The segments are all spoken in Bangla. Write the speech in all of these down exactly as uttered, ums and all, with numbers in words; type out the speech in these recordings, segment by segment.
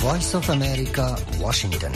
Voice of America, Washington.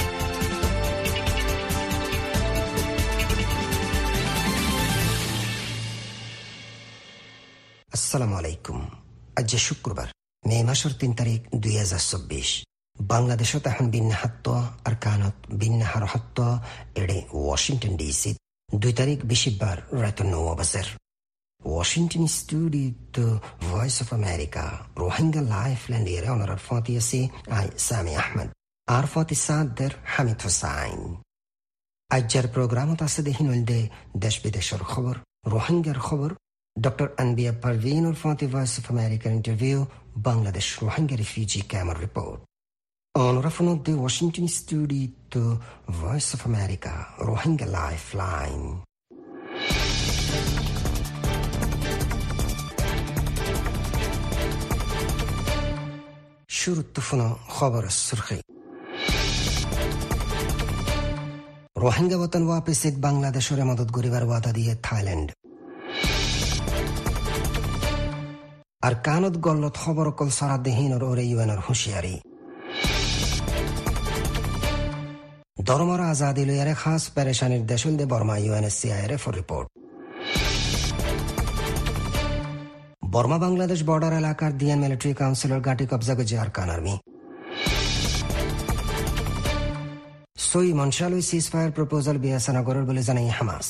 আসসালামু আলাইকুম। আজ শুক্রবার মে মাসের তিন তারিখ দুই হাজার চব্বিশ। বাংলাদেশত এখন বিন্যাহাত্ত আর কানত বিন্যাহার হাত্ত এড়ে ওয়াশিংটন ডিসি দুই তারিখ বিশিবার রাত নৌ বাজার। Washington studio to Voice of America Rohingya Lifeline এর অনার ফাতি আছে আই সামি আহমদ আর ফাতি সাদর হামিদ হোসাইন। আজকের প্রোগ্রামত আছে দেখিন হলদে দেশ বিদেশের খবর, রোহিঙ্গার খবর, ডক্টর আনবিয়া পারভিন আর ফাতি ভয়েস অফ আমেরিকার interview, Bangladesh Rohingya refugee camp report. অনরাফন the Washington studio to voice of America Rohingya lifeline. শুরুত্তফুনো খবর সুরখি। রোহিঙ্গা বতন ওয়াপিসিক বাংলাদেশের মদত গরিবার ওয়াদা দিয়ে থাইল্যান্ড। আর কানত গল্লত খবর কল সারাদেহীনর ওরে ইউএনর হুঁশিয়ারি। ধর্মর আজাদি লইয়ারে খাস পেরেশানির দেশল দে বর্মা ইউএনএসসিআইএফ রিপোর্ট। বর্মা বাংলাদেশ বর্ডার এলাকার দিয়ান মিলিটারি কাউন্সিলর গাটি কবজা গজে আরকান আর্মি। সই মনশালুই সিজ ফায়ার প্রপোজাল বিয়াসানগরের বলে জানাই হামাস।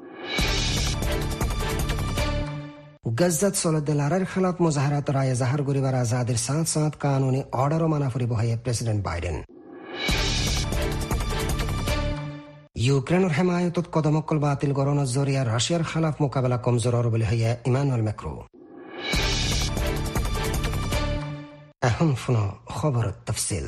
গজ্জাত সলদ্দেলারের খেলাফ মুজাহারাত রায় জাহার গরিবার আজাদের সাথ সাথ কানুনি অর্ডারও মানাফরি বহাইয়ে প্রেসিডেন্ট বাইডেন। ইউক্রেনের হেমায়তত কদমক্কল বাতিল গরণের জরিয়া রাশিয়ার খেলাফ মোকাবেলা কমজোর বলে হইয়া ইমানুয়েল ম্যাক্রো। এখন শুনো খবরের তফসিল।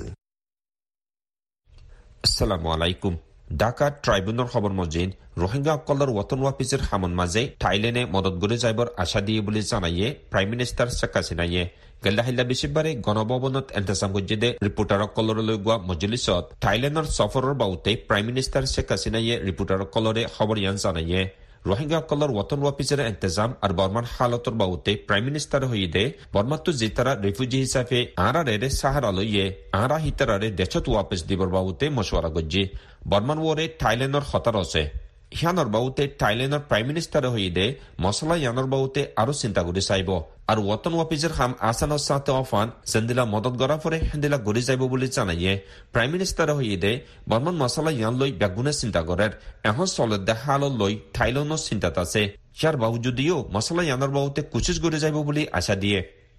আসসালামু আলাইকুম। ঢাকা ট্রাইব্যুনাল খবর মজিদ রোহিঙ্গা অকলর ওয়াতন ওয়াপিসের হামন মাঝে থাইল্যান্ডে মদত গড়ে যাইবার আশা দিয়ে বলে জানাইয়ে প্রাইম মিনিস্টার শেখ হাসিনাইয়ে গেল্লাহিল্লা বেশিবারে গণভবনত এন্তেজাম গজ্জেদে রিপোর্টার অকলর লগোয়া মজলিসত থাইল্যান্ডর সফরের বাউতে প্রাইম মিনিস্টার শেখ হাসিনাইয়ে রিপোর্টার অকলরে খবর ইয়ান জানাইয়ে রোহিঙ্গা অকলর ওয়াতন ওয়াপিসের এন্তেজাম আর বর্মার হালতর বাউতে প্রাইম মিনিস্টার হইদে বর্মাত্তু জিতারা রিফিউজি হিসাবে আরারে সাহারা লইয়ে আরা হিতারারে দেশত ওয়াপিস দিবর বাউতে মশওয়ারা গজ্জি বর্মান ওরে থাইল্যান্ডর খতার আছে হিয়ানর বাউতে থাইল্যান্ডর প্রাইম মিনিস্টার হইদে মশলা ইয়ানর বাউতে আরো চিন্তা করে চাইব আর ওয়াতন ওয়াপিসের হাম আসানোর সাথে অফান সেন্দিলা মদত গড়া পরে হেন্দিলা গড়ি যাইব বলে জানাইয়ে প্রাইম মিনিস্টার হইদে বর্মান মশলা ইয়ান লই ব্যাগুনে চিন্তা করেন এখন চলে দেখা আলো লই থাইল্যান্ডর চিন্তাত আছে ইয়ার বাহু যদিও মশলা ইয়ানর বাউতে কুচিস গড়ে যাইব বলে আশা দিয়ে।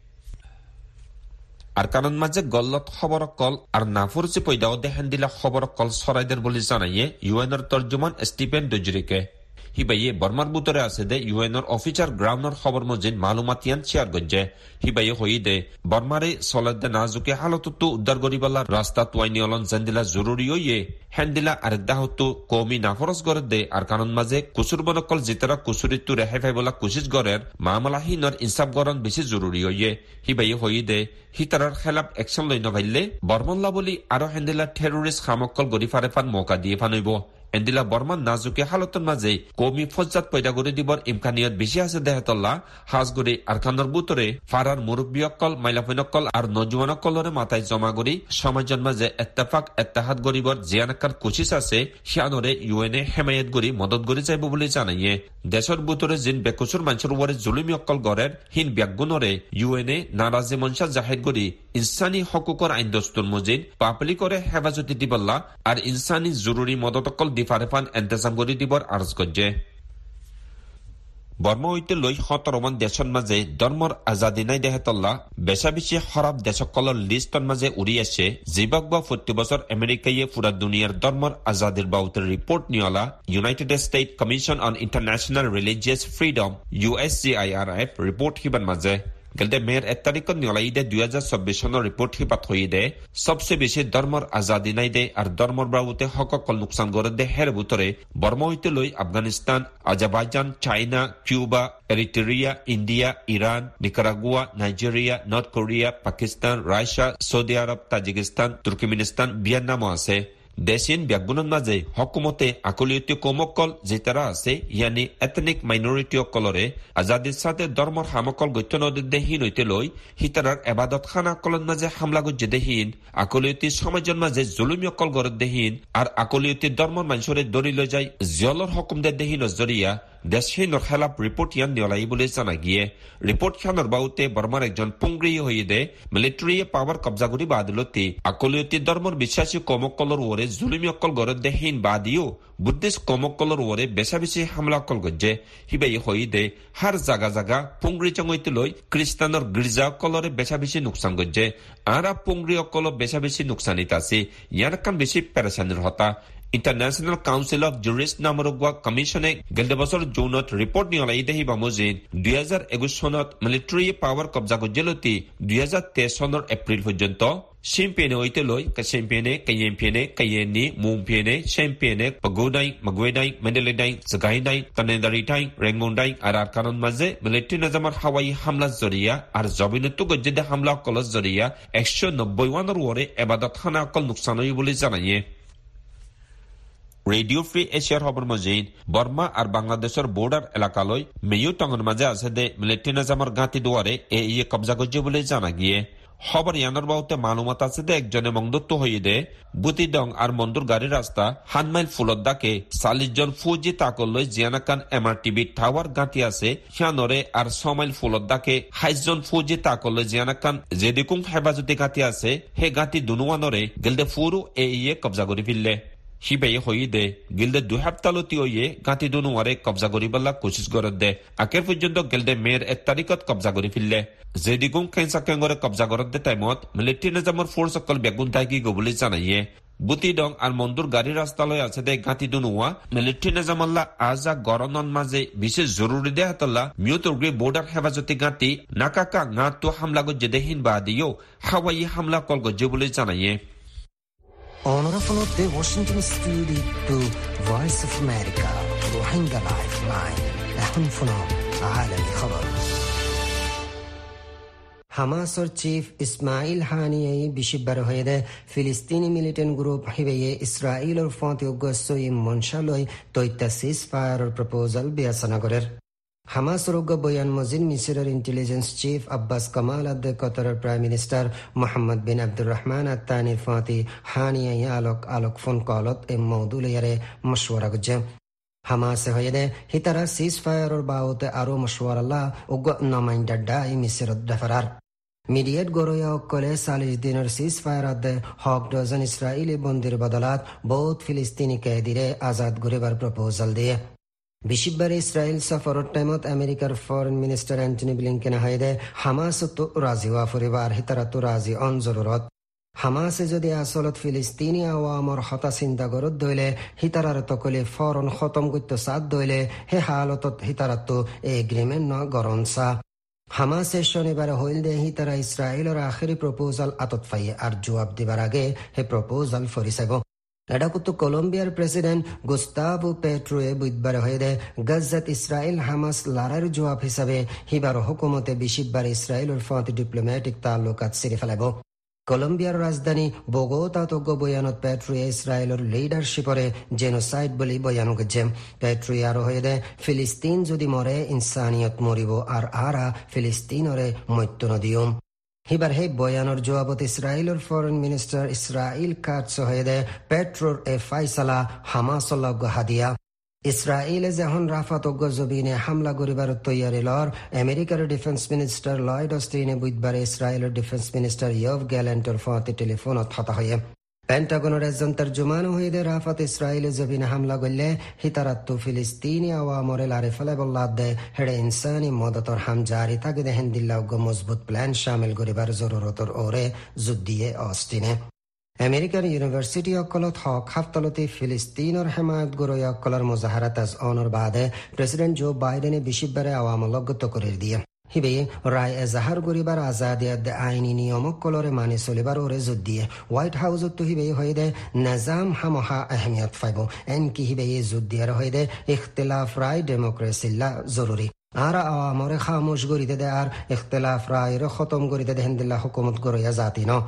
আর কারণ মাঝে গল্লত খবর কল আর নাফুরসি পয়দাও দেখেন দিলা খবর কল সরাইদের বলে জানাইয়ে ইউএনর তর্জমান স্টিফেন ডুজরিকে হিবাইয়ে বর্মার বুতরে আছে দে ইউএনর অফিসার গ্রাউন্ডর খবর মজিন মালুমাতিয়ান শেয়ার গজ্জে হিবাইয়ে হই দে বর্মারে সলদে নাজুকে হালততো উদ্ধার গরিবালা রাস্তা তোয়াইনি অলন জেন্দিলা জরুরি হইয়ে হেন্দিলা আরেকদা হতো কৌমি নাফরস গড়ে দে আর কারণ মাঝে কুসুর বনকল জিতারা কুসুরিত্তু রেহাই ফাইবলা কুশিস গড়ের মামলাহীনর ইনসাফ গরণ বেশি জরুরি হইয়ে হিবাইয়ে হই দে হিতারার খেলাফ একশন লই নভাইলে বর্মনলা বলি আরো হেন্দিলা টেরোরিস্ট খামকল গড়ি ফারে ফান মৌকা দিয়ে ফানইব এন্দিলা বর্মান নাজুকে হালতর মাঝে কৌমি ফজ্জাত পয়দা করে দিবর ইমকানিয়ত বেশি আছে দেহতল্লা হাজগড়ি আর খানোর বুতরে ফারার মুরব্বী অকল মাইলাফৈনকল আর নজওয়ান অকলরে মাথায় জমা করি সমাজের মাঝে এত্তেফাক এত্তেহাদ গরিবর জিয়ানাকার কোশিস আছে সিয়ানরে ইউএনএ হেমায়ত গড়ি মদত গড়ি যাইব বলে জানাইয়ে দেশের বুতরে জিন বেকুসুর মানুষের উপরে জুলুমি অকল গড়ের হিন ব্যাগুনরে ইউএনএ নারাজি মনসা জাহের গড়ি ইনসানি হকুকর আইন দস্তুর মজিদ পাপলি করে হেফাজতি দিবল্লা আর ইনসানি জরুরি মদত অকল ফারেফান এন্তেজাম গড়ি দিবর আরজ গজ্জে। বর্মা হইতে লই সতরমান দেশৰ মাঝে ধর্মর আজাদি নাই দেহতল্লা বেচা বেশি খরাব দেশকলৰ লিষ্টৰ মাঝে উড়ি আছে জিবাক বা প্রতি বছর আমেরিকাইয়ে পুরা দুনিয়ার ধর্মর আজাদির বাউতে রিপোর্ট নিয়লা united state commission on international religious freedom U S C I R F report হিবান মাঝে গেলতে মেয়ের এক তারিখত নিয়লাই দে দুই হাজার চব্বিশ সনের রিপোর্ট হিপাত হয়ে দে সবচেয়ে বেশি ধর্মর আজাদি নাই দে আর ধর্মর বাবুতে হককল নুকসান করে দে হের ভিতরে বর্মা হইতে লই Afghanistan Azerbaijan China Cuba Eritrea India Iran Nicaragua Nigeria North Korea Pakistan Russia Saudi Arab Tajikistan Turkmenistan ভিয়েতনামও আছে দেশীন ব্যাগুণৰ মাজে হকুমতে আকলিয়তি কমকল যেতারা আছে ইয়ানি এথনিক মাইনৰিটি অকলৰে আজাদিৰ সাথে ধৰ্মৰ সামকল গঠন দেহীন হৈতে লৈ হিতাৰাৰ এবাদত খানা অকলৰ মাজে হামলা গজ্জে দেহীন আকলিয়তি সমাজৰ মাজে জুলুমি অকল গৰত দেহীন আর আকলিয়তি ধৰ্মৰ মানুষৰে দৰি লৈ যায় জিয়লৰ হকুম দে দেহীন জৰিয়া দেশহীনৰ খেলাপ ৰিপোর্ট ইয়ান নিয়লাই বলে জানা গিয়ে রিপোর্ট খানৰ বাউতে বর্মার একজন পুংগ্রী হয়ে দে মিলিটারিয়ে পাওয়ার কবজা করি বাদলতে আকলিয়তি ধর্মর বিশ্বাসী কমকলর ওরে জুলুমি অকল গরত দেহীন বাদিও বুদ্ধিস্ট কমকলর ওরে বেশা বেশি হামলা অকল গজ্জে হিবাই হয়ে দে হার জাগা জাগা পুংগ্রী চঙইতে লই খ্রিস্টানর গির্জা অকলরে বেশা বেশি নুকসান গজ্জে আর পুংগ্রী অকল বেশা বেশি নুকসানিত আছে ইয়ার কান বেশি পেরেশানির হতা ইন্টারন্যাশনাল কাউন্সিল অফ জুরিস্ট নামৰ কমিশনে গেলে বছৰ জুনত ৰিপৰ্ট নিয়লাই দেহি বামুজিন দুই হাজাৰ একুশ চনত মিলিটাৰী পাৱাৰ কবজা গজ্জেলতি দুই হাজাৰ তেইশ চনৰ এপ্ৰিল পৰ্যন্ত চেম্পিয়নে হৈতে লৈ চেম্পিয়নে কেয়েম্পিয়নে কেয়েনি মুম্পিয়নে চেম্পিয়নে পগোডাই মগৱেডাই মেণ্ডেলেডাই জগাইডাই তনেদাৰিটাই ৰেংগুণ্ডাই আৰু আৰকানৰ মাজে মিলিটাৰী নিজামৰ হাৱাই হামলা জৰিয়া আৰু জবিনতো গজ্জেদে হামলা অকলৰ জৰিয়া একশ নব্বৈ ওৱানৰ ওৰে এবাদত খানা অকল নোকচান হয় বুলি জনায়ে রেডিও ফ্রি এশিয়ার খবর মজিদ বর্মা আর বাংলাদেশের বর্ডার এলাকালৈ মেয়ু টঙের মাঝে আছে দে মিলিটারি নিজামের গাঁতি দুয়ারে এ ইয়ে কবজা করছে বলে জানা গিয়ে খবর ইয়ানোর বাউতে মালুমাত আছে দে একজনে মংদত্ব হয়ে দে বুতিডং আর মন্দুর গাড়ি রাস্তা হান মাইল ফুলত দাকে চাল্লিশ জন ফুজি তাকলৈ জিয়ানাকান এম আর টিভি টাওয়ার গাঁতি আছে সিয়ানরে আর ছ মাইল ফুলত দাকে সাইশ জন ফুজি তাকলৈ জিয়ানাকান যেদিকুং হেফাজতি গাঁতি আছে সেই গাঁতি দুনুয়ানরে গেলদে ফুরু এ ইয়ে কবজা করে ফিরলে হিবাই হয়ে দে গিলদে দুই সপ্তাহলতি হয়ে গাঁতি দুনুয়ারে কবজা করিবলা কোশিশ করত দে আকের পর্যন্ত গেলদে মেয়ের এক তারিখত কবজা করে ফিরলে যেদিগুং কেঁচা কেঙ্গরে কবজা করত দে টাইমত মিলিটারি নিজামৰ ফোর্স সকল বেগুন থাকি গবলে জানাইয়ে বুতিডং আর মন্দুর গাড়ি রাস্তালৈ আছে দে গাঁতি দুনুয়া মিলিটারি নিজামল্লা আজা গরনন মাঝে বিশেষ জরুরি দে হাতল্লা মিউতরগ্রি বর্ডার হেফাজতি গাঁতি নাকাকা গাঁতো হামলা গজ্জে দেহীন বাদিও হাওয়াই হামলা কল গজ্জে বলে জানাইয়ে Honor of the Washington studio to Voice of America Rohingya Lifeline এখন ফোনাম عالمي خبر হামাসৰ চিফ ইছমাইল হানিয়াই বিশিবাৰ হয়ে ফিলিস্তিনি মিলিটেন্ট গ্ৰুপ হিবেয়ে ইছৰাইলৰ ফতিয়োগ্যই মনশালৈ তৈতা সিজ ফায়াৰৰ প্ৰপোজাল বিয়াচনা কৰে হামাসৰ বয়ান মজিদ মিছৰৰ ইন্টেলিজেন্স চিফ আব্বাস কামাল আদ কতাৰৰ prime minister Mohammed bin Abdur Rahman আত্তানিৰ ফাতি হানিয়াই আলোক আলোক ফোন কলত এই মওদুলয়াৰে মশৱৰা গজ্জে হামাসে হয়ে হিতারা সিজ ফায়াৰৰ বাউতে আৰু মশৱৰালা উগ নমাইণ্ডাড্ডাই মিছৰত ডেফাৰাৰ মিডিয়েট গৰয়া অকলে চাল্লিশ দিনৰ সিজ ফায়াৰত হক ডজন ইছৰাইলী বন্দীৰ বদলাত বহুত ফিলিস্তিনি কেদিৰে আজাদ কৰিবাৰ প্ৰপোজাল দিয়ে বিশিবাৰে ইছৰাইল সফৰৰ টাইমত আমেৰিকাৰ ফৰেন মিনিষ্টাৰ এন্টনি ব্লিংকেন হাইদে হামাসতো ৰাজি হোৱা ফুৰিবাৰ হিতাৰাতো ৰাজি অন জৰুৰত হামাসে যদি আসলত ফিলিস্তিনি আৱামৰ হতা চিন্তা গৰত দৈলে হিতাৰাৰ তকলে ফৰন খতম করত সাত দৈলে হে হালতত হিতাৰাতো এগ্রিমেন্ট ন গৰনসা হামাসে শনিবাৰে হইল দে হিতাৰা ইছৰাইলৰ আখেরি প্রপোজাল আতত ফাইয়ে আর জবাব দিবার আগে হে প্রপোজাল ফরিসাব এডাকুতো কলম্বিয়ার প্রেসিডেন্ট গুস্তাভো পেট্রোয়ে বুধবার হয়ে দে গাজাত ইসরায়েল হামাস লড়াইয়ের জবাব হিসাবে হিবার হুকুমতে বিশিববার ইসরায়েলের ফত ডিপ্লোম্যাটিক তাল্লুকাত সিরি ফেলাব কলম্বিয়ার রাজধানী বোগোতাত বয়ানত পেট্রোয়ে ইসরায়েলের লিডারশিপরে জেনোসাইড বলি বয়ান গেছে পেট্রোয়ে আরো হয়ে দে ফিলিস্তিন যদি মরে ইনসানিয়ত মরিব আর আরা ফিলিস্তিনরে মৃত্য নদিয়ম হিবার হে বয়ানৰ জবাবত ইছৰাইলৰ ফৰেন মিনিষ্টাৰ ইছৰাইল কাটছ হয়ে দে পেট্ৰোৰ এ ফাইসালা হামাসলগ হাদিয়া ইছৰাইলে যখন রাফাত জবিনে হামলা করিবার তৈয়ারি লর আমেরিকার ডিফেন্স মিনিস্টার লয়েড অস্টিনে বুধবারে ইছরাইলের ডিফেন্স মিনিস্টার ইয়ভ গ্যালেন্টর ফতে টেলিফোনত হতা হয়ে পেন্টাগনের একজন তর্জমান হয়ে দে রাফাত ইসরায়েলে জবিনে হামলা করলে হিতারাত্তু ফিলিস্তিনি আওয়ামরে লারে ফেলে বল্লাদ দে হেডে ইনসানি মদতর হাম জারি থাকে দেহেন দিল্লাউগ মজবুত প্ল্যান শামিল করিবার জরুরতর ওরে যুদ্ধিয়ে অস্টিনে আমেরিকার ইউনিভার্সিটি অকলত হক হাফতলতি ফিলিস্তিনের হেমায়ত গরৈ অকলর মুজাহারাত আজ অনর বাদে প্রেসিডেন্ট জো বাইডেনে বিশিববারে আওয়ামলগত করে দিয়ে হিবে রায় এজাহার করিবার আজাদিয়াত আইনি নিয়মকলরে মানি চলিবার ওরে যুদ্ধিয়ে হোয়াইট হাউসত হিবে হয়ে দে নাজাম হামহা আহমিয়ত ফাইব এনকি হিবে যুদ্ধিয়ার হয়ে দে ইখতিলাফ রায় ডেমোক্রেসিল্লা জরুরি আর আওয়ামরে খামোশ করিতে দে আর ইখতিলাফ রায়ের খতম করিতে দে হেন্দিল্লা হুকুমত গরইয়া জাতি ন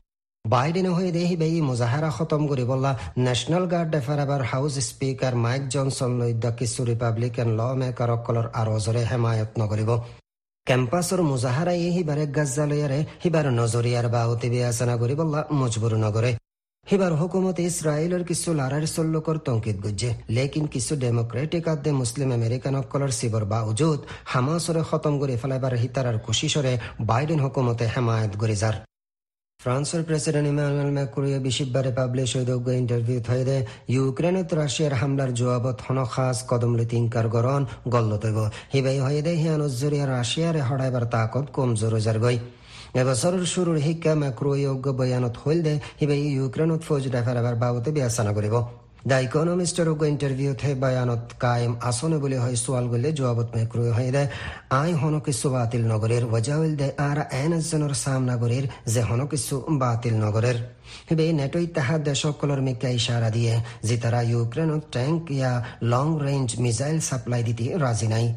বাইডেন হয়ে দেহি বেই মুজাহারা খতম করি বললা ন্যাশনাল গার্ড ডেফারাবার হাউস স্পিকাৰ মাইক জনসন লইদ্য কিছু ৰিপাব্লিকান ল মেকাৰ অকলৰ আৰু জৰে হেমায়ত নকৰিব কেম্পাছৰ মুজাহাৰা হিবাৰে গাজ্জালয়াৰে হিবাৰ নজৰিয়াৰ বা অতিবি আচনা কৰি বললা মজবুৰ নগৰে হিবার হুকুমত ইসরায়েলের কিছু লারার চল্লকর তঙ্কিত গুজে লেকিন কিছু ডেমোক্রেটিক আদে মুসলিম আমেরিকান অকলর সিবর বাউজুদ হামাসরে খতম করে ফেলাইবার হিতারার কোশিশরে বাইডেন হুকুমতে হেমায়ত করে যার ফ্রান্সের প্রেসিডেন্ট ইমানুয়েল ম্যাক্রোয়ে বিশিববারে পাবলিশ হইদগ্য ইন্টারভিউ থইদে ইউক্রেনত রাশিয়ার হামলার জবাবত হন খাস কদম লিতিংকার গরন গল্লতইব হিবাই হইদে হিয়ানুজ জরিয়া রাশিয়ারে হড়াইবার তাকত কমজোর যার গই এবছরের শুরুর শিক্ষা ম্যাক্রোয়োগ্য বয়ানত হইল দে হিবাই ইউক্রেনত ফৌজ ডেফারাবার বাবতে বিবেচনা করিব দ্য ইকোনমিস্টর ইন্টারভিউত হে বয়ানত কায়েম আসনে বলে হয় সোয়াল গলে জবাবত ম্যাক্রোয় হয়ে দেয় আই হন কিছু বাতিল নগরের ওজা হইল দে আর এন একজনের সামনাগরের যে হন কিছু বাতিল নগরের হিবে নেটো ইত্তেহাদ দেশসকলের মিকা ইশারা দিয়ে যে তারা ইউক্রেনত ট্যাঙ্ক ইয়া লং রেঞ্জ মিসাইল সাপ্লাই দিতে রাজি নাই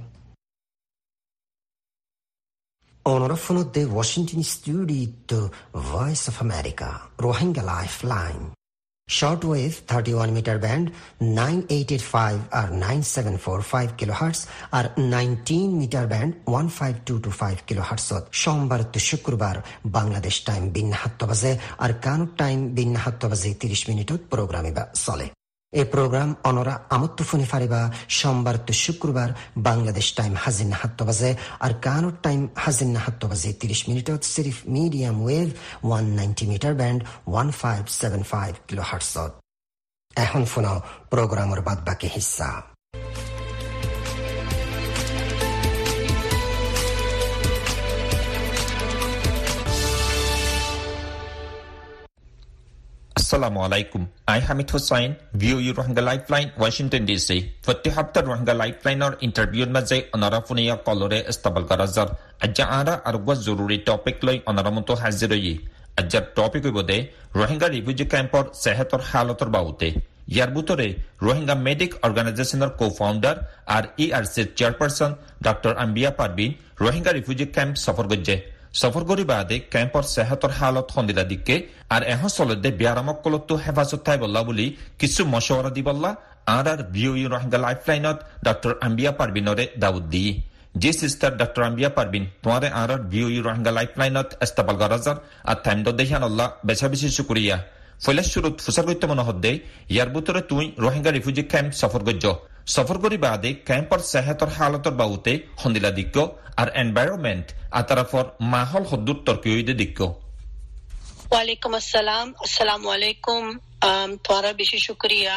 On the Washington studio to Voice of America, Rohingya Lifeline. Shortwave thirty-one meter band nine eight eight five or nine seven four five kilohertz or nineteen meter band one five two two five kilohertz. সোমবার to শুক্রবার বাংলাদেশ টাইম বিন সাত বাজে আর কানুক টাইম বিন সাত বাজে ত্রিশ মিনিটত প্রোগ্রামে বা চলে এই প্রোগ্রাম অনরা আমত্তুফুনি ফারিবা সোমবার তো শুক্রবার বাংলাদেশ টাইম হাজিন সাত বাজে আর কানুক টাইম হাজিন সাত বাজে ত্রিশ মিনিটত সিরিফ medium wave one ninety metre band one five seven five kilohertz এখন শুনো প্রোগ্রামের বাদবাকি হিস্সা Assalamu alaikum. I Hamid Hussain, V O U Rohingya Lifeline, Washington D C. প্রতি সপ্তাহ Rohingya Lifeline or interview মাঝে অনারা ফোনিয়া কলরে ইস্তেমাল করা যার আজ্জা আরা আর গো জরুরি টপিক লই অনারা মতো হাজির হই আজ্জার টপিক হইবদে রোহিঙ্গা রিফিউজি ক্যাম্পর সেহতর হালতর বাউতে ইয়ার ভিতরে রোহিঙ্গা মেডিক অর্গানাইজেশনের কো-ফাউন্ডার আর ইআরসির chairperson doctor Ambia Parvin Rohingya refugee camp সফর গজ্জে সফর করি বাদে ক্যাম্পর সেহতর হালত হন্দিলা দিকে আর এহ চলতে বিয়ারামকলতো হেফাজত থাই বল্লা বলি কিছু মশওয়ারা দি বল্লা আর আর ভিওইউ রোহিঙ্গা লাইফলাইনত ডক্টর আম্বিয়া পারভিনরে দাউদ দি জি সিস্টার ডক্টর আম্বিয়া পারভিন তোমারে আর আর ভিওইউ রোহিঙ্গা লাইফলাইনত ইস্তেমাল গরাজার আর টাইম দ দেখান আল্লাহ বেশা বেশি শুকরিয়া ফলে শুরুত ফুসার করতে মনে হদ্দে ইয়ার ভিতরে তুই রোহিঙ্গা রিফিউজি ক্যাম্প সফর গজ্জ সফর করি বাদে ক্যাম্পর সেহতর হালতর বাউতে হন্দিলা দিক্য আর এনভায়রনমেন্ট আতারাফর মাহল হদ্দুর তর্কিয়ইদে দিক্য ওয়ালাইকুম আসসালাম আসসালামু আলাইকুম তোরা বেশি শুকরিয়া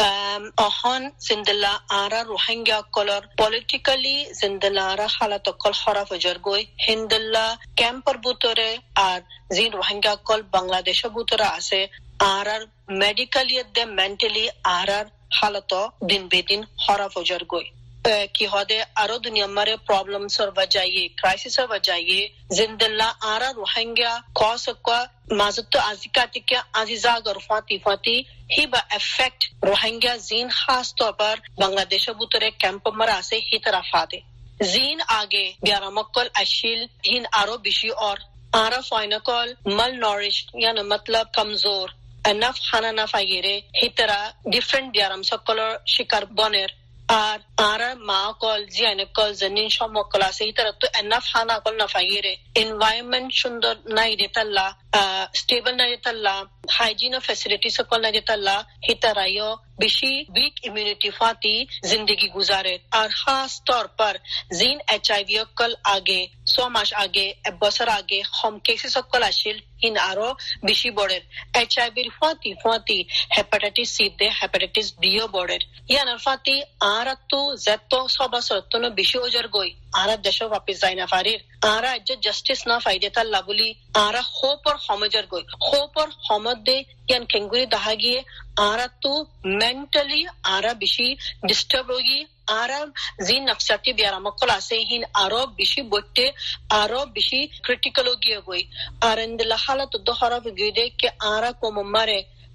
অহন জিন্দলা আরা রোহিঙ্গা কলর পলিটিক্যালি জিন্দলা আরা হালাত কল খরাফ জরগই হিন্দলা ক্যাম্পর বুতরে আর জিন রোহিঙ্গা কল বাংলাদেশ বুতরে আছে আর আর মেডিকেলি দে মেন্টালি আর আর হালত দিন বেদিন খরাফ জরগই কি হদে আরো দুনিয়া মারে প্রবলেম সর বজাইয়ে ক্রাইসিস বজাইয়ে জিন্দলা আরা রোহিঙ্গা কস ক মাজত আজিকাতিকে আজিজা গরফাতি ফাতি হিবা এফেক্ট রোহিঙ্গা জিন খাস তौर पर বাংলাদেশ বুতরে ক্যাম্প মারা আছে হি তরফাতে জিন আগে বিয়ারামকল আশিল হিন আরো বেশি और আরা ফাইনাকল মাল নরিশ यानी मतलब कमजोर এনাফ খানা না পাইরে হি তরা ডিফারেন্ট বিয়ারাম সকলের শিকার বনের আর আরা মা কল জিয়ানে কল জনিন সমকল আছে ইতারা তো এনাফ খানা কল না ফাইরে এনভায়রনমেন্ট সুন্দর নাই দেতাল্লা স্টেবল নাই দেতাল্লা হাইজিন ও ফ্যাসিলিটি সকল নাই দেতাল্লা হিতারায়ো বেশি উইক ইমিউনিটি ফাতি जिंदगी गुजारे और खास तौर पर जीन एचआईवी कल आगे सौ मास आगे बसर आगे हम केसेस कल आशिल इन आरो बेশি বড়ের এইচআইভি ফাতি ফাতি হেপাটাইটিস সি দে হেপাটাইটিস ডি ও বড়ের ইয়ানা ফাতি আর তো জেতো সবাসতন বেশি ওজর গই আর দেশ वापस যায়না ফারির আর আজ জাস্টিস না ফাইদে তাল্লা বলি আর হোপ আর সমজর গই হোপ আর সমদ দে ইয়ান কেঙ্গুরি দাহাগিয়ে আর তো মেন্টালি আর বেশি ডিস্টার্ব হই আর জিন নফসাতি বিয়ারামকল আছে হিন আরো বেশি বটে আরো বেশি ক্রিটিক্যাল গিয়ে গই আর ইন দ্য হালাত দ খরাব গিয়ে কে আর কম মারে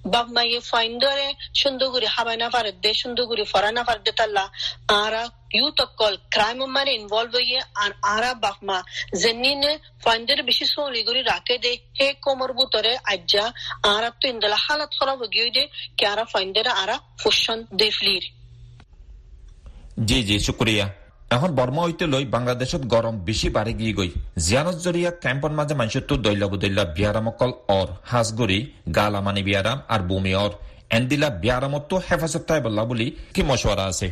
বাগমায়ে ফাইন্ডারে সুন্দরগুড়ি হাবানা ফারদে সুন্দরগুড়ি ফরানা ফারদে তাল্লা আরা ইউতকল ক্রাইম মানে ইনভলভ হয়ে আর আরা বাগমা জেনিনে ফাইন্ডার বেশি সোলিগুড়ি রাখে দে হে কোমর বুতরে আজ্জা আরা তো ইন্দলা হালত খারাপ হয়ে দে কে আরা ফাইন্ডার আরা ফুশন দে ফ্লির জি জি শুক্রিয়া এখন বর্মা হইতে লই বাংলাদেশত গরম বেশি বাড়ি গিয়ে গই জিয়ানত জরিয়া ক্যাম্পর মাঝে মানুষত্ব দৈলা বুদৈলা বিয়ারামকল অর হাসগুড়ি গালামানি বিয়ারাম আর বুমি অর এন্দিলা বিয়ারামত হেফাজত তাই বললা বলি কি মশওয়ারা আছে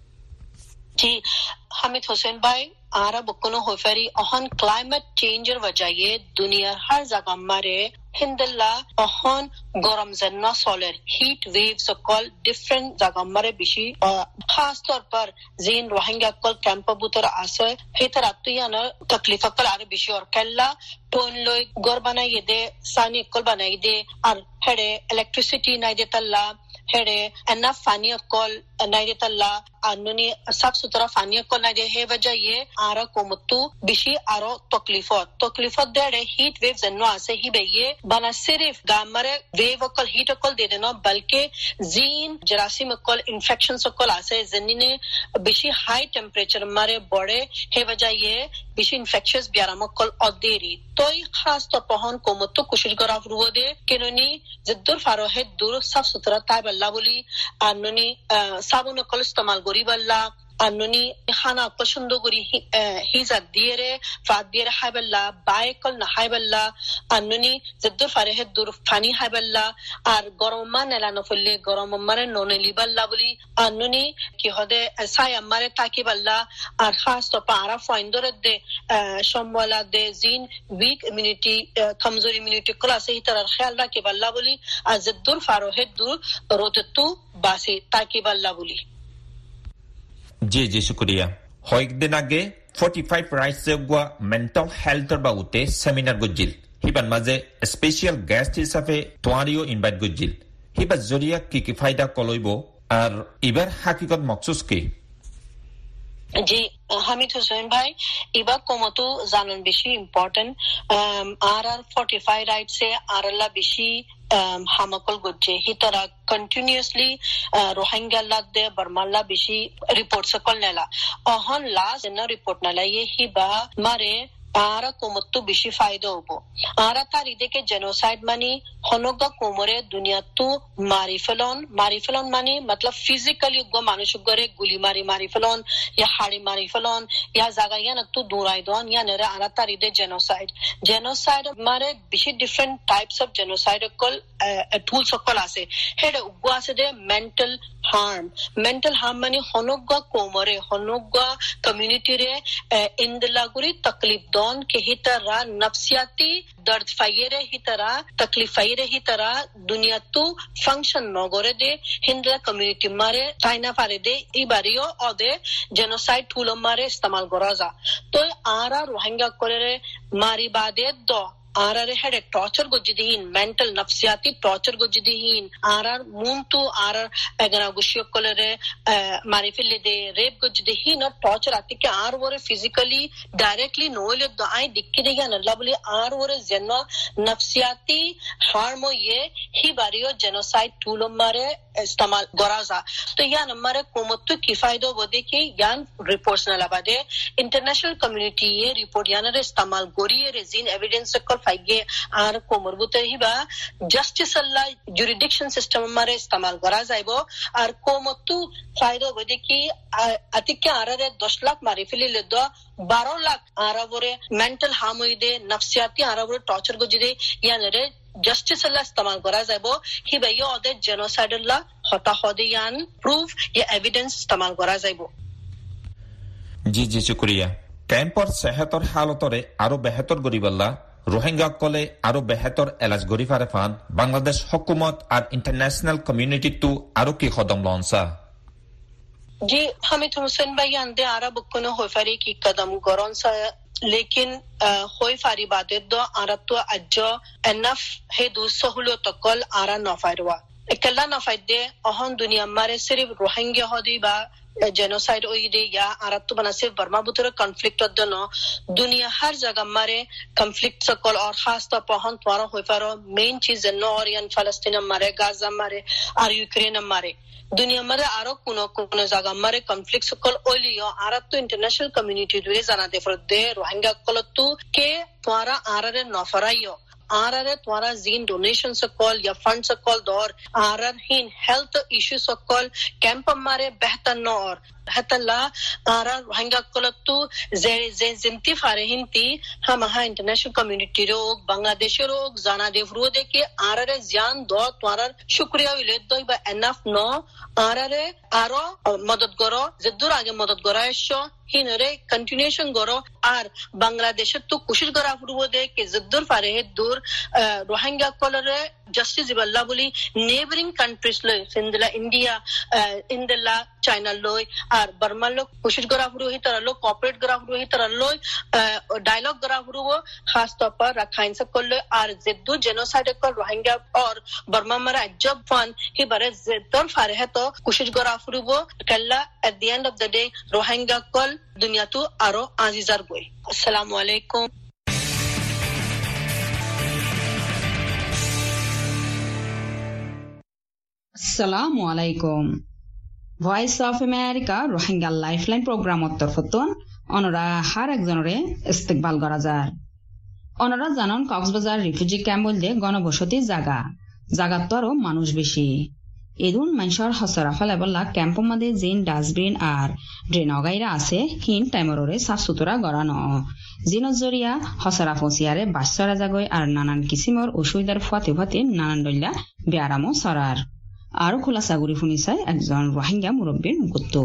জি হামিদ হোসেন ভাই আরা বকনো হইফারি অহন ক্লাইমেট চেঞ্জের वजह দুনিয়ার হর জায়গা মারে হিন্দলা অহন গরম জন্না সোলার হিট ওয়েভস কল ডিফারেন্ট জায়গা মারে বেশি খাস তौर पर জিন রোহিঙ্গা কল ক্যাম্প বুতর আছে হেতর আতুয়ানা তকলিফ কল আর বেশি আর কেল্লা টোন লই গর বানাই দে সানি কল বানাই দে আর হেডে ইলেকট্রিসিটি নাই দে তাল্লা হেডে এনাফ পানি কল নাই দে তাল্লা আনুনি সাফ সুতরা পানি কল নাই দে হে वजह ये आरा कोमतु बिशी आरो तकलीफत तकलीफत दे हीट वेव्स जन्नो आसे ही बेये बना सिर्फ गामरे वेव कल हीट कल दे देना बल्कि जीन जरासीम कल इन्फेक्शंस कल आसे जन्नी बिशी हाई टेंपरेचर मारे बड़े हे वजह ये बिशी इन्फेक्शियस बियाराम कल अदेरी तो खास तो पहन कोमतु कोशिश करा रुव दे केनोनी जिद्दुर फारो है दूर साफ सुथरा ताब अल्लाह बोली आनुनी साबुन कल इस्तेमाल गोरी बल्ला আনুনি খানা পছন্দ করি হিজাত দিয়ে রে ফাদ দিয়ে হাইবাল্লা বাইকল না হাইবাল্লা আনুনি জদ্দুর ফারেহে দূর ফানি হাইবাল্লা আর গরম মানে লানো ফলে গরম মারে ননে লিবাল্লা বলি আনুনি কি হদে সাই আমারে তাকিবাল্লা আর খাস তো পারা ফাইন্ডর দে সম্বলা দে জিন উইক ইমিউনিটি কমজোর ইমিউনিটি ক্লাস এই তরার খেয়াল রাখিবাল্লা বলি আর জদ্দুর ফারোহে দূর রোততু বাসি তাকিবাল্লা বলি জি জি শুক্রিয়া কয়েকদিন আগে forty-five রাইটস এগুয়া মেন্টাল হেলথের বাবুতে সেমিনার গজিল হিবান মাঝে স্পেশাল গেস্ট হিসাবে তোয়ারিও ইনভাইট গজিল হিবা জরিয়া কি কি ফায়দা কলইব আর এবার হাকিকত মকসুস কি জি হামিদ হোসেন ভাই এবার কোমতো জানান বেশি ইম্পর্টেন্ট আর আর forty-five রাইটস এ আরলা বেশি হামাকল গজ্জে হিতরা কন্টিনিউয়াসলি রোহিঙ্গা লাদে বর্মালা বেশি রিপোর্ট সকল নেলা অহন লাস্ট না রিপোর্ট নালা ये হিবা মারে आरा कोमत्तु बिशी फायदा होबो आरा तारी देके जेनोसाइड मानी हनोगा कोमरे दुनिया तु मारिफलन मारिफलन मानी मतलब फिजिकली गो मानुष गरे गुली मारी मारिफलन या हाड़ी मारिफलन या जागा या नतु दुराई दोन या नरे आरा तारी दे जेनोसाइड जेनोसाइड मारे बिशी डिफरेंट टाइप्स ऑफ जेनोसाइड कल टूल्स कल आसे हेड उगो आसे दे मेंटल हार्म मेंटल हार्म मानी हनोगा कोमरे हनोगा कम्युनिटी रे इंदलागुरी तकलीफ दोन के ही तरह नफ्सियाती दर्द फायरे ही तरह तकलीफ फायरे ही तरह दुनिया तू फंक्शन नगरे दे हिंदला कम्युनिटी मारे ताइना फारे दे इबारियो ओदे जेनोसाइड टूल मारे इस्तेमाल गराजा तो आरा रोहिंग्या करे मारी बादे दो आर हेड टॉर्चर गुजदीन मेंटल नफ्सियाती टॉर्चर गुजदीन आर मुंतु आर अगर गुशियो कोलरे मारिफिले दे रेप गुजदीन और टॉर्चर आती के आर वोरे फिजिकली डायरेक्टली नोले दो आई दिक्की दे या नल्ला बोले आर वोरे जेनो नफ्सियाती हार्मो ये ही बारियो जेनोसाइड टूलो मारे इस्तेमाल गराजा तो या नंबर कोमत्तु किफायदो बोदे के यान रिपोर्ट्स न लबादे इंटरनेशनल कम्युनिटी ये रिपोर्ट यान रे इस्तेमाल गोरी रेजिन एविडेंस को फाइगे आर को मरबूत ही बा जस्टिस अल्लाह जुरिडिक्शन सिस्टम मारे इस्तेमाल करा जाइबो और कोमत्तु फायदो बोदे की अतिके आरे दस लाख मारिफिली ले दो बारह लाख आरावरे मेंटल हार्म होई दे नफ्सियाती आरावरे टॉर्चर गुजरे या नरे जस्टिस अल्लाह इस्तेमाल करा जाइबो ही भाइयो ओदे जेनोसाइड अल्लाह हटा हदे यान प्रूफ या एविडेंस इस्तेमाल करा जाइबो जी जी शुक्रिया कैंपर सेहतर हालतरे आरो बेहतर गरिबल्ला रोहिंग्या कले आरो बेहतर एलाज गरि फारे फान बांग्लादेश हुकूमत और इंटरनेशनल कम्युनिटी टू आरो की कदम लॉन्सा जी हमिद हुसैन भाई अंदे आरा बुकनो होफारी की कदम गरोंसा लेकिन होई फारी बातें दो आरा तो अज्जो एनफ है दूसहुलो तकल आरा नफायरवा एकला नफायदे अहन दुनिया मारे सिर्फ रोहिंग्या होदी बा জেনোসাইড ওইদে ইয়া আরাত্তু বানাসে বর্মা বুতরে কনফ্লিক্ট অদ্দনো দুনিয়া হর জায়গা মারে কনফ্লিক্ট সকল আর খাস তো পহন তোরা হই পারো মেইন চিজ নো অরিয়ান ফলস্তিন মারে গাজা মারে আর ইউক্রেন মারে দুনিয়া মারে আরো কোন কোন জায়গা মারে কনফ্লিক্ট সকল ওইলিও আরাত্তু ইন্টারন্যাশনাল কমিউনিটি দুরে জানা দে ফর দে রোহিঙ্গা কলতু কে তোরা আরারে নফরাইও আরারে তোরা জিন ডোনেশন সকল या फंड সকল দর আরার হিন হেলথ ইস্যু সকল ক্যাম্প মারে বেহতর নর হতলা আরা রোহিঙ্গা কলতু যে যে জিনতি ফারেহিনতি হামহা ইন্টারন্যাশনাল কমিউনিটি রো বাংলাদেশের রো জানা দেভরো দেখে আরারে জান দ তোরার শুকরিয়া উইলে দই বা এনাফ ন আরারে আরো মদত করো যদুর আগে মদত করাইছো হিনরে কন্টিনিউশন করো আর বাংলাদেশের তো কুশিশ করা ফুরবো দে কে যদুর ফারেহে দূর রোহিঙ্গা কলরে জাস্টিস ইবাল্লা বলি নেবারিং কান্ট্রিজ লই সিন্দলা ইন্ডিয়া ইন্দলা চায়না লই আর বর্মা লোক কোशिश করা ফুরু হি তারা লোক কোঅপারেট করা ফুরু হি তারা লই ডায়লগ করা ফুরু খাস তौर पर রাখাইন সকল লই আর যদু জেনোসাইড কর রোহিঙ্গা আর বর্মা মারা জব ফান হি বারে যদুর ফারেহে তো কোशिश করা ফুরু কাল্লা at the end of the day Rohingya কল দুনিয়া তো আরো আজিজার বই আসসালামু আলাইকুম আসসালামু আলাইকুম voice of America Rohingya lifeline প্রোগ্রামত তরফতন অনরা হার একজনরে ইস্তেকবাল করা যায় অনরা জানন কক্সবাজার রিফিউজি ক্যাম্প বলতে গণবসতি জায়গা জায়গাত তো আরো মানুষ বেশি এদুন মানুষের হসরা ফেলাবল্লা ক্যাম্প মধ্যে জিন ডাস্টবিন আর ড্রেন অগাইরা আছে হিন টাইমরে সাফ সুতরা গড়ানো জিনত জরিয়া হসরা ফসিয়ারে বাচ্চারা জাগয় আর নানান কিসিমর অসুবিধার ফাতে ফাতে নানান ডল্লা বেয়ারামো সরার আরো খোলাসা করে শুনিছাই একজন রোহিঙ্গা মুরব্বীর মুকুত্ত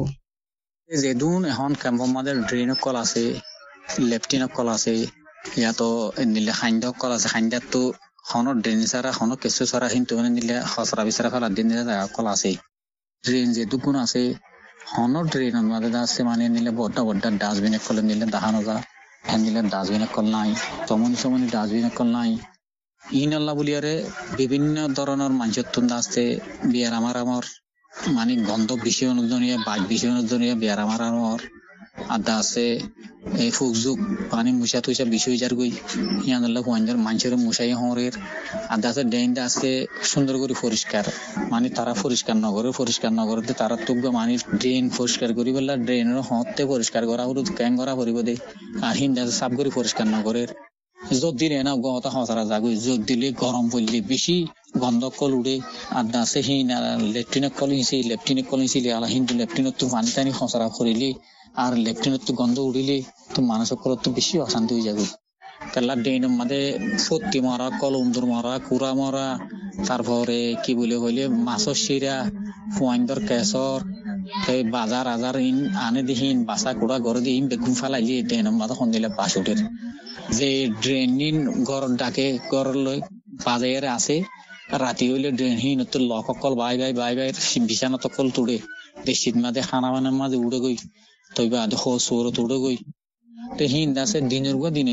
যেদুন এখন ক্যাম্পৰ মধ্যে ড্রেন কল আছে লেফটিন কল আছে ইয়াতো নিলে খাদ্য কল আছে খাদ্যতো খনৰ ড্রেন সারা খনৰ কেঁচু সারা কিন্তু নিলে হসরা বিচাৰা ফেলা দিন নিলে কল আছে ড্রেন যেদুকুন আছে খনৰ ড্রেনৰ মধ্যে আছে মানে নিলে বড় বড় ডাস্টবিন কল নিলে দেখানো যা নিলে ডাস্টবিন কল নাই তমনি সমনি ডাস্টবিন কল নাই ইনল্লা বলিয়ারে বিভিন্ন ধরনের মানুষের তুন্দা আছে বিয়ার আমার আমার মানে গন্ধ বিষয় অনুজনীয় বাঘ বিষয় অনুজনীয় বিয়ার আমার আমার আদা আছে এই ফুকজুক পানি মুসা তুইসা বিষয় যার গই ইয়ানল্লা পয়েন্টের মানুষের মুসাই হরের আদা আছে ডেনটা আছে সুন্দর করে পরিষ্কার মানে তারা পরিষ্কার নগরে পরিষ্কার নগরতে তারা তুব্য মানে ড্রেন পরিষ্কার করি বললা ড্রেনের হতে পরিষ্কার করা হলো ক্যাং করা করিব দে আর হিন্দা সাফ করে পরিষ্কার নগরের যত দিলে না গহতা হসারা যাগই যত দিলে গরম পড়লে বেশি গন্ধ কল উড়ে আদা আছে হি না লেফটিনেট কল হিসি লেফটিনেট কল হিসি আলা হিন্দু লেফটিনেট তো পানি টানি হসারা করিলে আর লেফটিনেট তো গন্ধ উড়িলে তো মানুষের তো বেশি অশান্তি হয়ে যাবে কেলা ডেনের মধ্যে সত্যি মারা কল উন্দর মারা কুড়া মারা তারপরে কি বলে হইলে মাছের শিরা ফুয়াইন্দর কেশর এই বাজার আজার ইন আনে দিহিন বাসা কুড়া ঘরে দিহিন বেগুন ফালাইলে ডেনের মধ্যে সন্দিলে বাস উঠে যে ড্রেন ঘর ডাকে ঘর লই বাজার আছে রাতি হইলে ড্রেন হিন তো লক কল বাই বাই বাই বাই বিছানা তো কল তুড়ে শীত মাঝে খানা বানার মাঝে উড়ে গই তৈবা হো সৌরত উড়ে গই তো হিন আছে দিনের গো দিনে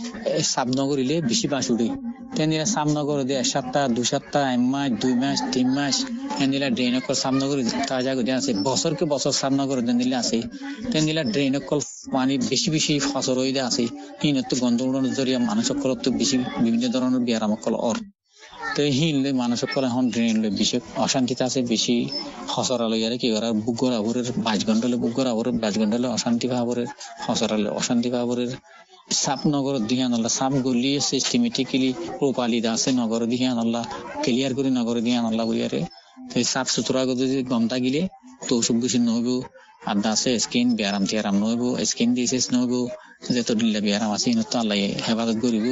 সাব নগরিলে বেশি বাস উঠে তেনিরা সাব নগর দিয়ে এক সপ্তাহ দু সপ্তাহ এক মাস দুই মাস তিন মাস তেনিরা ড্রেন কল সাব নগর তাজা করে আছে বছরকে বছর সাব নগর দিলে আছে তেনিরা ড্রেন কল পানি বেশি বেশি ফসল হয়ে আছে হিন তো গন্ধ উড়ানোর জরিয়া মানুষের তো বেশি বিভিন্ন ধরনের বিয়ারাম কল অর তো হিনলে মানুষের এখন ড্রেন লই বেশি অশান্তিতে আছে বেশি হসরা লইয়ারে কি করার বুক গড়াবরের বাইশ ঘন্টা বুক গড়াবরের বাইশ ঘন্টা অশান্তি ভাবরের হসরালে অশান্তি ভাবরের সাপ নগর দিহান আল্লাহ সাপ গলিয়ে সিস্টেমেটিক্যালি প্রপালি আছে নগর দিহান আল্লাহ ক্লিয়ার করে নগর দিহান আল্লাহ বলিয়ারে তো সাফ সুতরা যদি গমতা গিলে তো অসুখ বেশি নহইব আর দাসে স্কিন ব্যায়াম তিয়ারাম নহইব স্কিন ডিজিজ নহইব যেত দিলে ব্যায়াম আছে ইনত আল্লাহ হেফাজত করিব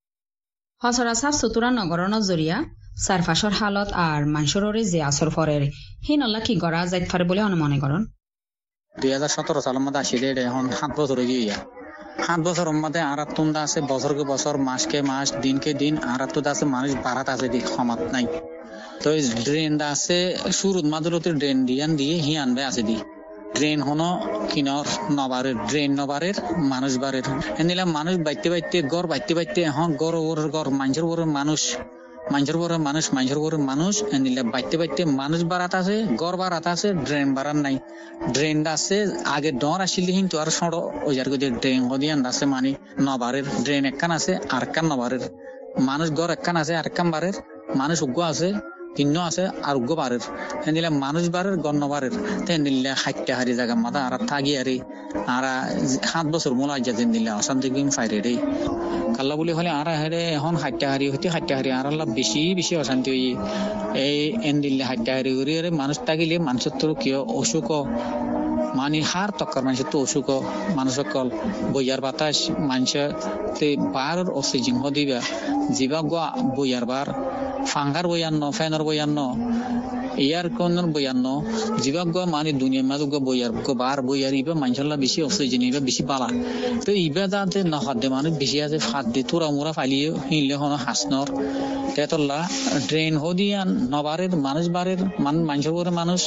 হসরা সাফ সুতরা নগরন জরিয়া সারফাসর হালত আর মানুষের যে আসর ফরের হিন আল্লাহ কি করা যাইতে পারে বলে মনে করেন দুই হাজার সতেরো সালের মধ্যে আসিলে এখন সাত বছর গিয়া সাত বছরের মধ্যে আরাত্তুন্দা আছে বছরকে বছর মাসকে মাস দিনকে দিন আরাত্তুদা আছে মানুষ বাড়াত আছে দিক ক্ষমাত নাই তো ড্রেনটা আছে শুরুত মাদুরতে ড্রেন দিয়ান দিয়ে হি আনবে আছে দি ড্রেন হনো কিনর নবারের ড্রেন নবারের মানুষ বারের এনিলা মানুষ বাইতে বাইতে গড় বাইতে বাইতে এখন গড় ওর গড় মানুষের ওর মানুষ মানুষের বড় মানুষ মানুষের বড় মানুষ এনিলে বাইতে বাইতে মানুষ বাড়াত আছে, গড় বাড়াত আছে, ড্রেন বাড়ান নাই। ড্রেন আছে আগে ডর আসিল কিন্তু আর সড় ওই যার ড্রেন হদিয়ান আছে মানে নবারের ড্রেন একখান আছে আর একখান নবারের মানুষ গড় একখান আছে আর একখান বারের মানুষ উগ্র আছে কিন্ন আছে আর উগ্র বারের এনিলে মানুষ বারের গণ্য বারের তেনিলে হাইটটা হারি জায়গা মাথা আর থাকি আরে আর সাত বছর মোলা যা দিলে অশান্তি বিম ফাইরে রে কাল্লা বলি হলে আর হেরে এখন হাইটটা হারি হইতে হাইটটা হারি আর আল্লাহ বেশি বেশি অশান্তি হই এই এন দিলে হাইটটা হারি করি আরে মানুষ থাকিলে মানুষের তো কিয় অসুখ মানে হার তক্কর মানুষের তো অসুখ মানুষ সকল বইয়ার বাতাস মানুষের বার অক্সিজেন দিবা যিবা গোয়া বইয়ার বার ফাঙ্গার বইয়ান্ন ফ্যানের বইয়ান্ন এয়ার কন্ডার বইয়ান্ন যিবা গোয়া মানে দুনিয়ার মাঝে গো বইয়ার গো বার বইয়ার ইবা মানুষের বেশি অক্সিজেন ইবা বেশি বালা তো ইবা যাতে নখাদ্যে মানুষ বেশি আছে ফাঁদ দিয়ে তোরা মোরা ফাইলিয়ে হিনলে হন হাসনর তেতল্লা ড্রেন হদিয়ান নবারের মানুষ বারের মান মানুষের করে মানুষ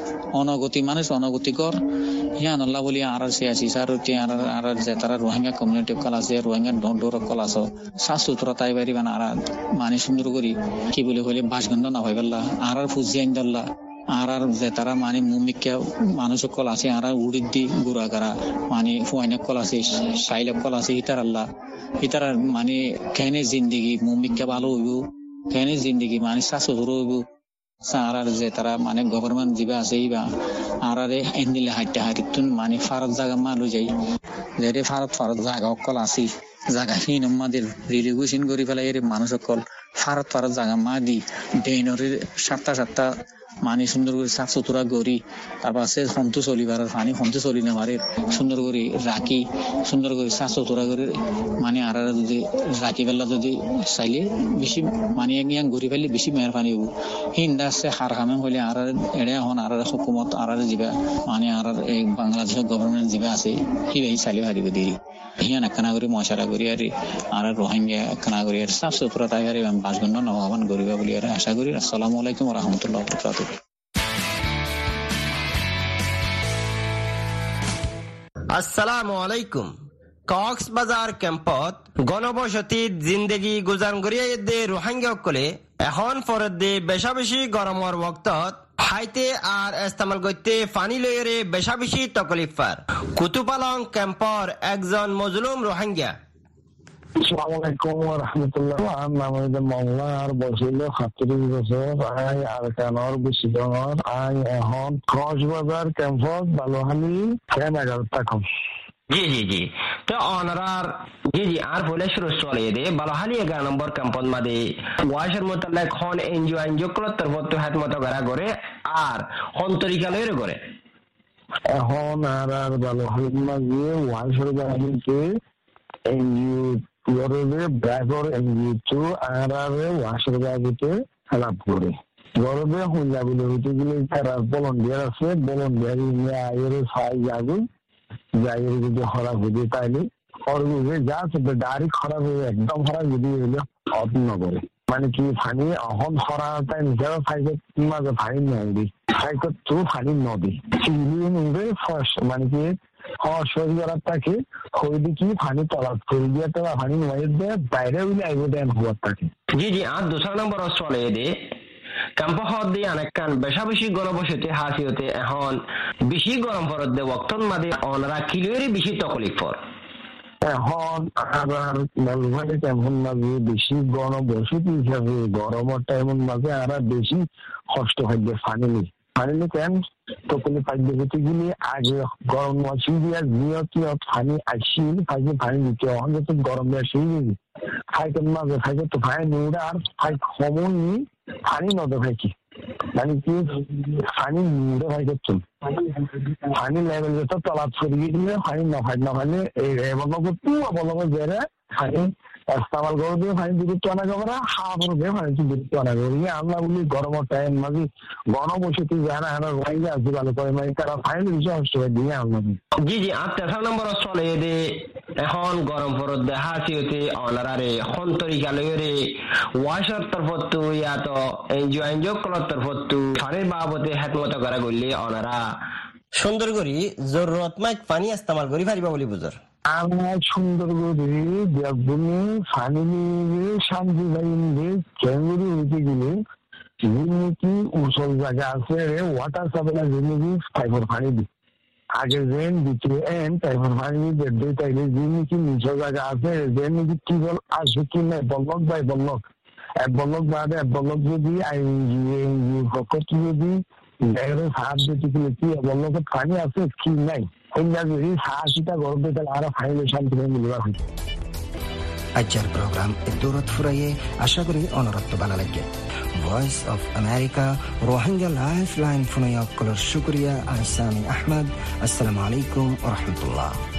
অনগতি মানুষ অনগতিকর হিয়ান আল্লাহ বলি আর সে আছি স্যার আর যে তারা রোহিঙ্গা কমিউনিটি কল আছে রোহিঙ্গা ডোর কল আছে সাফ সুতরা তাই বাড়ি বানা আর মানে সুন্দর করি কি বলে হইলে বাসগন্ধ না হয় বললা আর আর ফুজি আইন দল্লা আর আর যে তারা মানে মুমিকা মানুষ কল আছে আর উড়ি দি গুড়া করা মানে ফুয়াইনা কল আছে সাইল কল আছে ইতার আল্লাহ ইতার মানে কেনে জিন্দিগি মুমিকা ভালো হইব কেনে জিন্দিগি মানে সাফ সুতরা হইব আর যে তারা মানে গভর্নমেন্ট দিবা আছে ইবা আর আরে এন্দিলে হাইটে হাইতুন মানে ফারত জায়গা মালু যাই যে ফারত ফারত জায়গা অকল আসি জায়গা হিন আমাদের রিলিগুশন করি ফেলাই এর মানুষ অকল ফারত ফারত জায়গা মা দি ডেইনর সাতটা সাতটা মানে সুন্দর করে সাফ সুতরা করি তারপর আছে সন্তু চলিবার পানি সন্তু চলি নেবারে সুন্দর করে রাখি সুন্দর করে সাফ সুতরা করে মানে আর যদি রাখি পেলা যদি চাইলে বেশি মানে ইয়াং ঘুরি ফেলে বেশি মেহরবানি হব হিন্দা আছে হার কামে হলে আর এড়ে হন আর হুকুমত আর যা মানে আর এই বাংলাদেশের গভর্নমেন্ট যা আছে সিবাই চাইলে হারিব দিয়ে হিয়ান একখানা করে মশারা করি আর আর রোহিঙ্গা একখানা করি আর সাফ সুতরা তাই আর বাসগণ্ড নবাবান করিবা বলি আর আশা করি। আসসালামু আলাইকুম রহমতুল্লাহ বরকাতুহু। আসসালামু আলাইকুম। কক্সবাজার ক্যাম্পত গণবসতিত জিন্দগি গুজান করিয়া দে রোহিঙ্গা সকলে এখন ফরত দে বেশা বেশি গরমর বক্তত খাইতে আর ইস্তেমাল করতে পানি লইরে বেশা বেশি তকলিফ পার কুতুপালং ক্যাম্পর একজন মজলুম রোহিঙ্গা। আসসালামু আলাইকুম ওয়া রাহমাতুল্লাহ। আমার নাম হইছে মোল্লা আর বয়সিল সাতত্রিশ বছর। আই আর কানর বেশি ডর আই এখন কক্সবাজার ক্যাম্পত বালুহালি কেনাগার থাকুন। জি জি জি তো অনারার জি জি আর বলে শুরু চলে দে বালুহালি এগারো নম্বর ক্যাম্পত মাদে ওয়াশের মোতালেক খন এনজিও এনজিও ক্লত তরফত হাত মতো করা করে আর হন তরিকা লইরে করে এখন আর আর বালুহালির মাঝে ওয়াশের বাহিনীতে এনজিও গরবে ব্যাগর এনজিও টু আর আর ওয়াশের বাহিনীতে হেল্প করে গরবে হুইলা বলে হইতে গেলে তারা ভলান্টিয়ার আছে ভলান্টিয়ার নিয়ে আয়ের সাই যাবে যাইয়ে যদি খারাপ হয়ে তাইলে অরগুজে যা সেটা ডাইরেক্ট খারাপ হয়ে একদম খারাপ যদি হইলে অপূর্ণ করে মানে কি ফানি অহন খরা তাই নিজের ফাইকে মাঝে ফানি নদী ফাইকে তো ফানি নদী চিলি নিবে ফার্স্ট মানে কি শরীর থাকে হইলে কি ফানি তলাত করে দিয়ে তো ফানি নয় বাইরে হইলে আইব দেন হওয়ার থাকে। জি জি আর দোসরা নম্বর চলে দে ক্যাম্প হদ দিয়ে অনেকখান বেশা বেশি গরম বসেতে হাসি হতে এখন বেশি গরম ফরত দে ওয়াক্তন মাদে অনরা কিলোয়েরই বেশি তকলিফ ফর এখন আবার বালুহালি কেমন মাঝে বেশি গরম বসতি হিসাবে গরমের টাইমের মাঝে আর বেশি কষ্ট হইবে ফানিলি ফানিলি কেন তকলি পাইবে যেতে গেলে আগে গরম মাছি দিয়া নিয়ত ফানি আসিল ফাইকে ফানি দিতে এখন যত গরম আসি ফাইকের মাঝে ফাইকে তো ফাই নিউরা আর ফাই কমন নি ফানি নদে ফাইকি মানে কি ফানি নিউরা ফাইকে চল ফানি লেভেল যত তলাত সরিয়ে দিলে ফানি না ফাই না ফাইলে এবং তু অবলম্ব জেরে ফানি ইস্তেমাল করে দিয়ে ফানি দিকে টানা করে হাফ রুপে ফানি দিকে টানা করে আমরা বলি গরমের টাইম মাঝে গরম বসতি যারা আর রোহিঙ্গা আছে ভালো করে মানে তারা ফাইল বিষয় হচ্ছে দিয়ে আমরা জি জি আর তেরো নম্বর চলে দে এখন গরম ফরত দে হাসি হতে অনারারে হন তরিকা লইরে ওয়াশার তরফত ইয়া তো এনজিও এনজিও ক্লত তরফত ফানির বাবতে হাত মতো করা গলি অনারা সুন্দর করি জরুরতমাইক পানি ইস্তেমাল করি পারিবা বলি বুঝর আমার সুন্দর করে দেখবনি ফাইনালি শান্তি বাইন্দে ক্যাঙ্গুরু হইতে গেলে যেমনি উসল জায়গা আছে ওয়াটার সাপ্লাই যেমনি পাইপের পানি দি আগে যেন দিচ্ছে এন পাইপের পানি দিয়ে তাইলে যেমনি নিচে জায়গা আছে যেমনি টিউবওয়েল আসবে কি নাই বলক বাই বলক এক বলক বাদে এক বলক যদি আইনজি পক্ষ যদি সাহায্য দিতে গেলে কি বলকের পানি আছে কি নাই যদি সাহসিটা গর্বে তাহলে আরো ফাইলে শান্তি মিলবার হইত আজকের প্রোগ্রাম দূরত ফুরাইয়ে আশা করি অনরত্ব ভালো লাগে voice of America Rohingya lifeline ফোনয়কলর শুক্রিয়া আমি সামি আহমদ আসসালামু আলাইকুম ওয়া রাহমাতুল্লাহ